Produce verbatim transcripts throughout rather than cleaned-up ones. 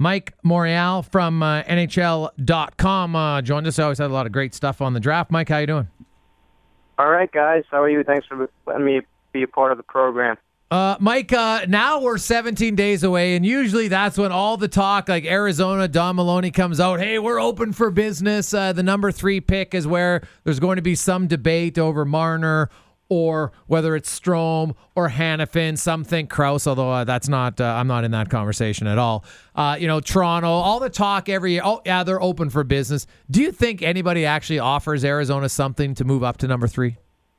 Mike Morial from uh, N H L dot com uh, joined us. I always had a lot of great stuff on the draft. Mike, how you doing? All right, guys. How are you? Thanks for letting me be a part of the program. Uh, Mike, uh, now we're seventeen days away, and usually that's when all the talk, like Arizona, Don Maloney comes out, hey, we're open for business. Uh, the number three pick is where there's going to be some debate over Marner or whether it's Strome or Hannafin. Some think Krause, although uh, that's not, uh, I'm not in that conversation at all. Uh, you know, Toronto, all the talk every year. Oh, yeah, they're open for business. Do you think anybody actually offers Arizona something to move up to number three?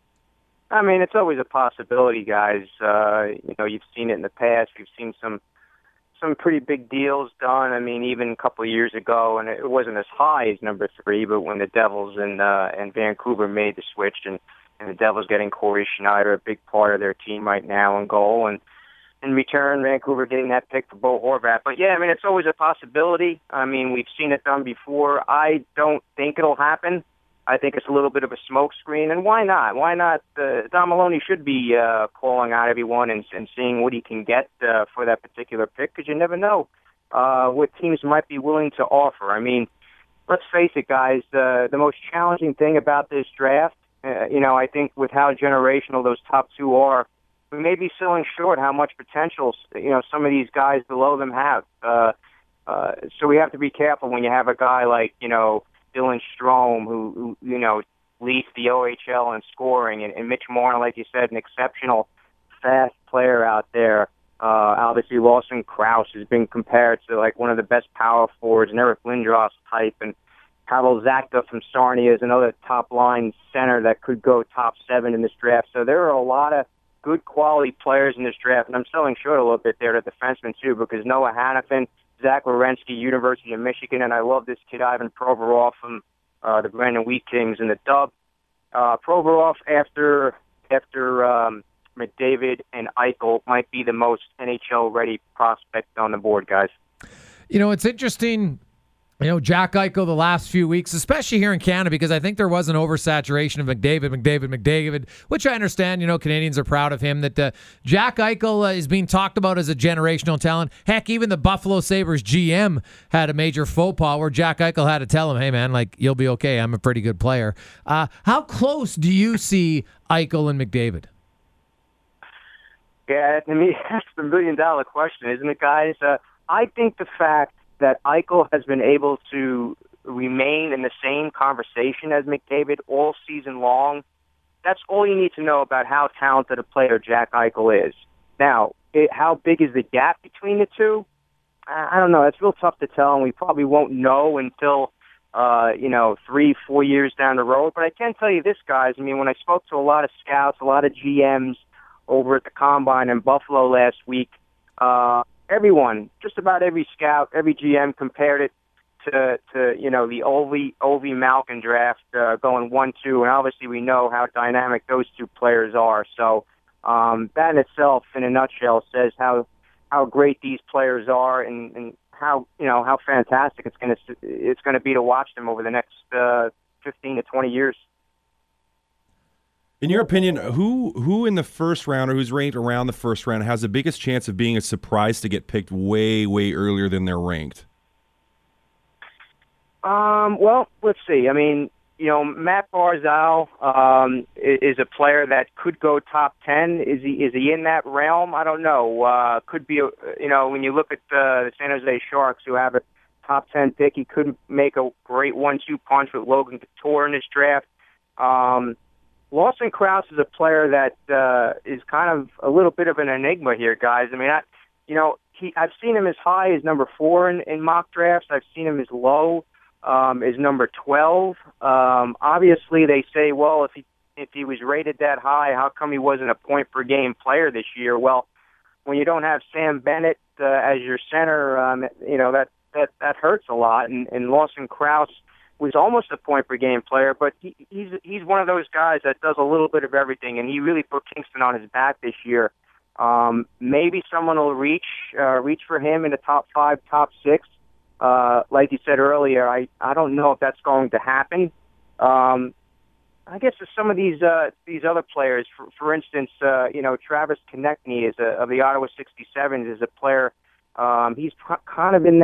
I mean, it's always a possibility, guys. Uh, you know, you've seen it in the past. You've seen some some pretty big deals done. I mean, even a couple of years ago, and it wasn't as high as number three, but when the Devils and uh, and Vancouver made the switch, and, and the Devils getting Corey Schneider, a big part of their team right now, in goal, and in return, Vancouver getting that pick for Bo Horvat. But yeah, I mean, it's always a possibility. I mean, we've seen it done before. I don't think it'll happen. I think it's a little bit of a smokescreen, and why not? Why not? Uh, Don Maloney should be uh, calling out everyone and, and seeing what he can get uh, for that particular pick, because you never know uh, what teams might be willing to offer. I mean, let's face it, guys. Uh, the most challenging thing about this draft, uh, you know, I think with how generational those top two are, we may be selling short how much potential, you know, some of these guys below them have. Uh, uh, so we have to be careful when you have a guy like, you know, Dylan Strome, who, who, you know, leads the O H L in scoring, and, and Mitch Marner, like you said, an exceptional, fast player out there. Uh, obviously, Lawson Krause has been compared to, like, one of the best power forwards, and Eric Lindros type, and Pavel Zacha from Sarnia is another top-line center that could go top seven in this draft. So there are a lot of good quality players in this draft, and I'm selling short a little bit there to defensemen, too, because Noah Hannafin, Zach Werenski, University of Michigan, and I love this kid, Ivan Provorov from uh, the Brandon Wheat Kings in the dub. Uh, Provorov, after after um, McDavid and Eichel, might be the most N H L-ready prospect on the board, guys. You know, it's interesting. You know, Jack Eichel the last few weeks, especially here in Canada, because I think there was an oversaturation of McDavid, McDavid, McDavid, which I understand, you know, Canadians are proud of him, that uh, Jack Eichel uh, is being talked about as a generational talent. Heck, even the Buffalo Sabres G M had a major faux pas where Jack Eichel had to tell him, hey, man, like, you'll be okay. I'm a pretty good player. Uh, how close do you see Eichel and McDavid? Yeah, I mean, that's the million-dollar question, isn't it, guys? Uh, I think the fact that Eichel has been able to remain in the same conversation as McDavid all season long, that's all you need to know about how talented a player Jack Eichel is. Now, it, how big is the gap between the two? I, I don't know. It's real tough to tell, and we probably won't know until, uh, you know, three, four years down the road. But I can tell you this, guys. I mean, when I spoke to a lot of scouts, a lot of G Ms over at the Combine in Buffalo last week, uh, everyone, just about every scout, every G M compared it to, to you know, the Ovi, Ovi Malkin draft uh, going one two, and obviously we know how dynamic those two players are. So um, that in itself, in a nutshell, says how how great these players are, and, and how you know how fantastic it's going to it's going to be to watch them over the next uh, fifteen to twenty years. In your opinion, who who in the first round, or who's ranked around the first round, has the biggest chance of being a surprise to get picked way, way earlier than they're ranked? Um, well, let's see. I mean, you know, Matt Barzal um, is a player that could go top ten. Is he is he in that realm? I don't know. Uh, could be, a, you know, when you look at uh, the San Jose Sharks, who have a top ten pick, he could make a great one two punch with Logan Couture in this draft. Um Lawson Krause is a player that uh, is kind of a little bit of an enigma here, guys. I mean, I, you know, he, I've seen him as high as number four in, in mock drafts. I've seen him as low um, as number twelve. Um, obviously, they say, well, if he if he was rated that high, how come he wasn't a point per game player this year? Well, when you don't have Sam Bennett uh, as your center, um, you know that that that hurts a lot. And, and Lawson Krause was almost a point per game player, but he, he's he's one of those guys that does a little bit of everything, and he really put Kingston on his back this year. Um, maybe someone will reach uh, reach for him in the top five, top six. Uh, like you said earlier, I, I don't know if that's going to happen. Um, I guess for some of these uh, these other players, for, for instance, uh, you know, Travis Konechny is a, of the Ottawa sixty-sevens is a player. Um, he's pr- kind of in that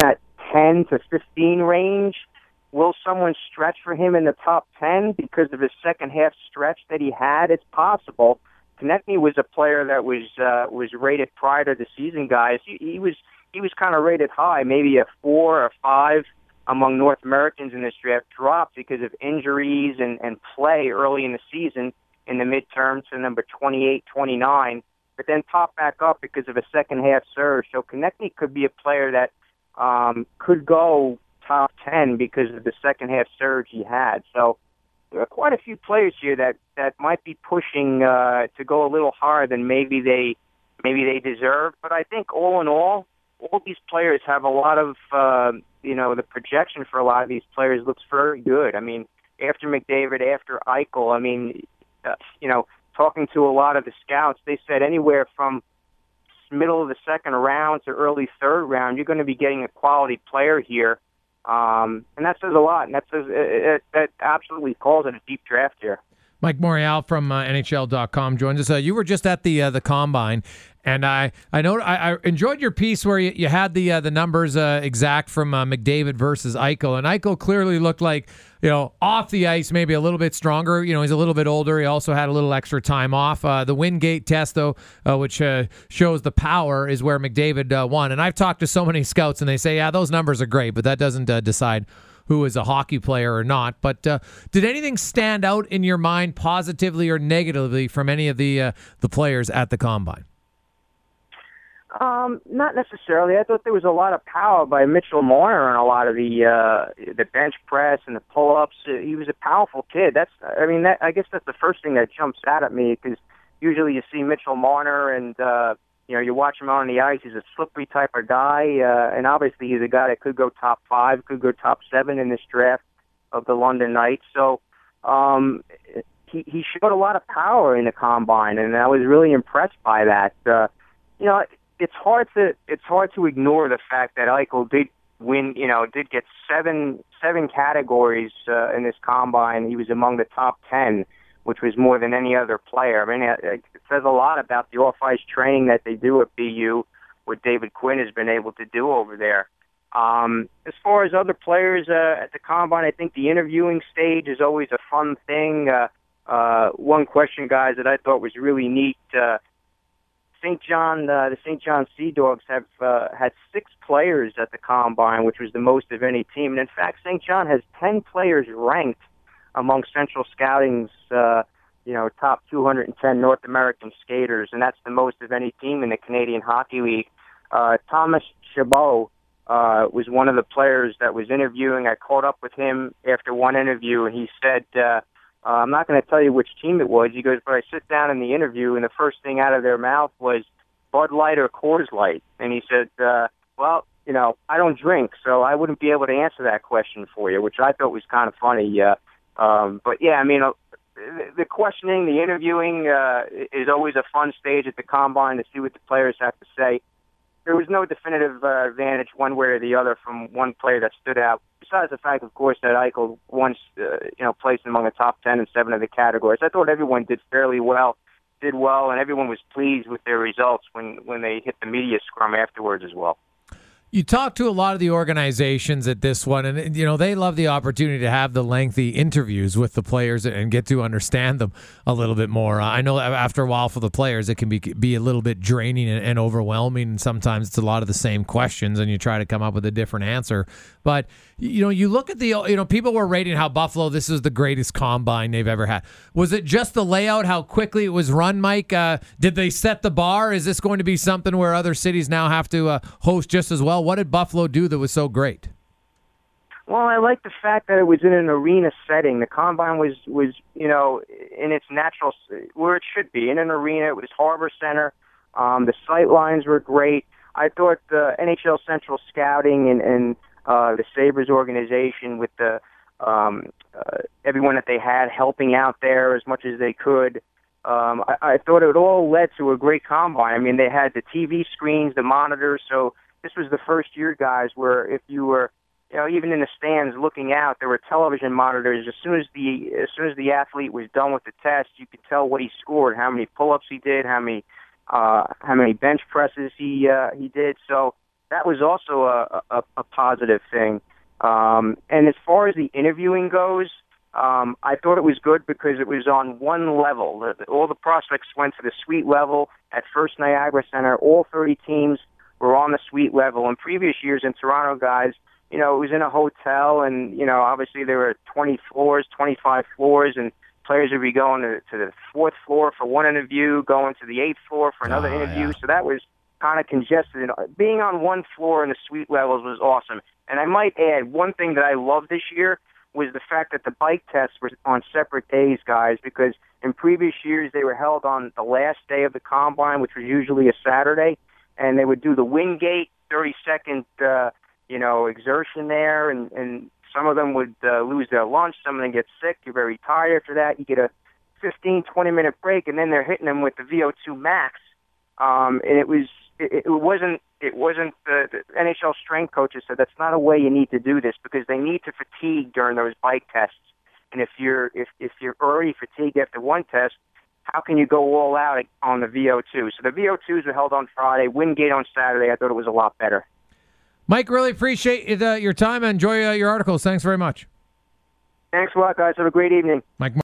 ten to fifteen range. Will someone stretch for him in the top ten because of his second half stretch that he had? It's possible. Konechny was a player that was uh, was rated prior to the season, guys. He, he was he was kind of rated high, maybe a four or five among North Americans in this draft, dropped because of injuries and, and play early in the season in the midterm to number twenty-eight, twenty-nine, but then popped back up because of a second half surge. So Konechny could be a player that um, could go top ten because of the second half surge he had. So there are quite a few players here that, that might be pushing uh, to go a little higher than maybe they maybe they deserve. But I think all in all, all these players have a lot of, uh, you know, the projection for a lot of these players looks very good. I mean, after McDavid, after Eichel, I mean, uh, you know, talking to a lot of the scouts, they said anywhere from middle of the second round to early third round, you're going to be getting a quality player here. Um, and that says a lot, and that says it, it, that absolutely calls it a deep draft here. Mike Morial from uh, N H L dot com joins us. Uh, you were just at the uh, the combine, and I I know I, I enjoyed your piece where you, you had the uh, the numbers uh, exact from uh, McDavid versus Eichel, and Eichel clearly looked like, you know, off the ice maybe a little bit stronger. You know, he's a little bit older. He also had a little extra time off. Uh, the Wingate test, though, uh, which uh, shows the power, is where McDavid uh, won. And I've talked to so many scouts, and they say, yeah, those numbers are great, but that doesn't uh, decide who is a hockey player or not. But uh, did anything stand out in your mind positively or negatively from any of the uh, the players at the combine? Um, not necessarily. I thought there was a lot of power by Mitchell Marner on a lot of the uh, the bench press and the pull-ups. Uh, he was a powerful kid. That's, I mean, that, I guess that's the first thing that jumps out at me, because usually you see Mitchell Marner and uh, you know, you watch him on the ice. He's a slippery type of guy, uh, and obviously he's a guy that could go top five, could go top seven in this draft of the London Knights. So um, he he showed a lot of power in the combine, and I was really impressed by that. Uh, you know, it's hard to it's hard to ignore the fact that Eichel did win. You know, did get seven seven categories uh, in this combine. He was among the top ten, which was more than any other player. I mean, it, it says a lot about the off-ice training that they do at B U, what David Quinn has been able to do over there. Um, as far as other players uh, at the Combine, I think the interviewing stage is always a fun thing. Uh, uh, one question, guys, that I thought was really neat, uh, Saint John, uh, the Saint John Sea Dogs have uh, had six players at the Combine, which was the most of any team. And in fact, Saint John has ten players ranked among Central Scouting's, uh, you know, top two hundred ten North American skaters, and that's the most of any team in the Canadian Hockey League. Uh, Thomas Chabot uh, was one of the players that was interviewing. I caught up with him after one interview, and he said, uh, uh, I'm not going to tell you which team it was. He goes, but I sit down in the interview, and the first thing out of their mouth was Bud Light or Coors Light. And he said, uh, well, you know, I don't drink, so I wouldn't be able to answer that question for you, which I thought was kind of funny. Uh, Um, but yeah, I mean, uh, the questioning, the interviewing uh, is always a fun stage at the Combine to see what the players have to say. There was no definitive uh, advantage one way or the other from one player that stood out, besides the fact, of course, that Eichel once, uh, you know, placed among the top ten in seven of the categories. I thought everyone did fairly well, did well, and everyone was pleased with their results when, when they hit the media scrum afterwards as well. You talk to a lot of the organizations at this one, and you know they love the opportunity to have the lengthy interviews with the players and get to understand them a little bit more. I know after a while for the players, it can be be a little bit draining and, and overwhelming. And sometimes it's a lot of the same questions, and you try to come up with a different answer. But you know, you look at the you know people were rating how Buffalo, this is the greatest combine they've ever had. Was it just the layout, how quickly it was run, Mike? Uh, did they set the bar? Is this going to be something where other cities now have to uh, host just as well? What did Buffalo do that was so great? Well, I like the fact that it was in an arena setting. The Combine was, was you know, in its natural, where it should be, in an arena. It was Harbor Center. Um, the sight lines were great. I thought the N H L Central Scouting and, and uh, the Sabres organization with the um, uh, everyone that they had helping out there as much as they could, um, I, I thought it all led to a great Combine. I mean, they had the T V screens, the monitors, so this was the first year, guys, where if you were, you know, even in the stands looking out, there were television monitors. As soon as the as soon as the athlete was done with the test, you could tell what he scored, how many pull-ups he did, how many uh, how many bench presses he uh, he did. So that was also a, a, a positive thing. Um, and as far as the interviewing goes, um, I thought it was good because it was on one level. The, the, all the prospects went to the suite level at First Niagara Center. All thirty teams were on the suite level. In previous years in Toronto, guys, you know, it was in a hotel, and, you know, obviously there were twenty floors, twenty-five floors, and players would be going to, to the fourth floor for one interview, going to the eighth floor for another Oh, interview. yeah. So that was kind of congested. And being on one floor in the suite levels was awesome. And I might add, one thing that I loved this year was the fact that the bike tests were on separate days, guys, because in previous years they were held on the last day of the combine, which was usually a Saturday, and they would do the Wingate thirty-second, uh, you know, exertion there, and, and some of them would uh, lose their lunch, some of them get sick, you're very tired after that, you get a fifteen, twenty-minute break, and then they're hitting them with the V O two max, um, and it was It, it wasn't. It wasn't. The, the N H L strength coaches said that's not a way you need to do this because they need to fatigue during those bike tests. And if you're if if you're already fatigued after one test, how can you go all out on the V O two? So the V O twos were held on Friday, Wingate on Saturday. I thought it was a lot better. Mike, really appreciate uh, your time and enjoy uh, your articles. Thanks very much. Thanks a lot, guys. Have a great evening. Mike.